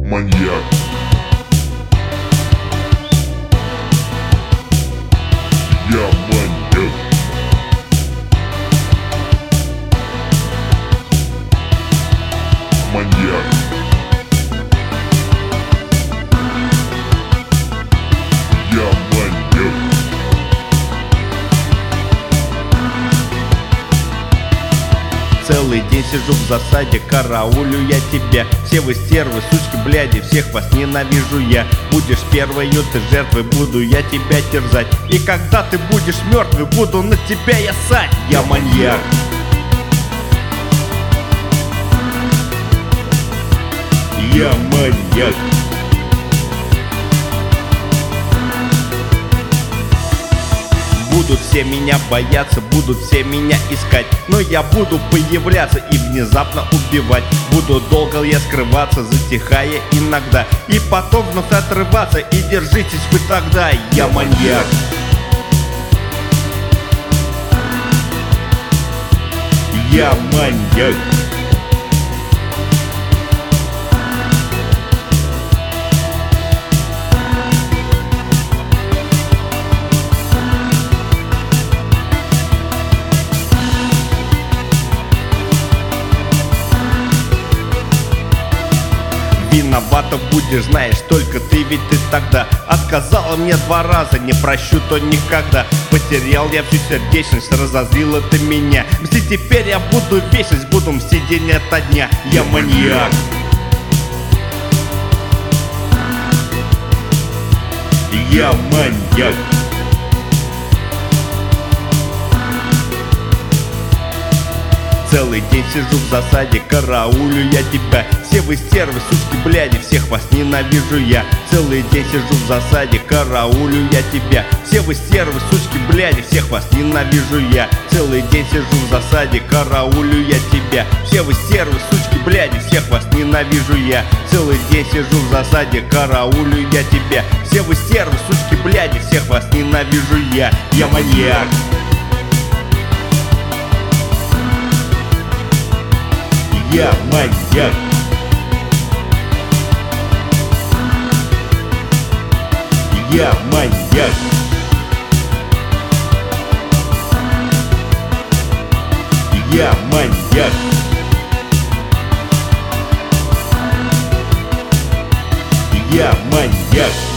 маньяк. Я маньяк. Маньяк. Я маньяк. Целый день сижу в засаде, караулю я тебя. Все вы стервы, сучки, бляди, всех вас ненавижу я. Будешь первой ты жертвой, буду я тебя терзать. И когда ты будешь мертвый, буду на тебя я ссать. Я маньяк. Я маньяк. Будут все меня бояться, будут все меня искать, но я буду появляться и внезапно убивать. Буду долго я скрываться, затихая иногда, и потом вновь отрываться, и держитесь вы тогда. Я маньяк. Я маньяк. Виновата будешь, знаешь, только ты, ведь ты тогда отказала мне 2 раза, не прощу то никогда. Потерял я всю сердечность, разозлила ты меня. Мстить теперь я буду вечность, буду мстить день ото дня. Я маньяк. Я маньяк. Целый день сижу в засаде, караулю я тебя. Все вы стервы, сучки, бляди, всех вас ненавижу я. Целый день сижу в засаде, караулю я тебя. Все вы стервы, сучки, бляди, всех вас ненавижу я. Целый день сижу в засаде, караулю я тебя. Все вы стервы, сучки, бляди, всех вас ненавижу я. Целый день сижу в засаде, караулю я тебя. Все вы стервы, сучки, бляди, всех вас ненавижу я. Я маньяк. Я маньяк. Я маньяк. Я маньяк. Я маньяк.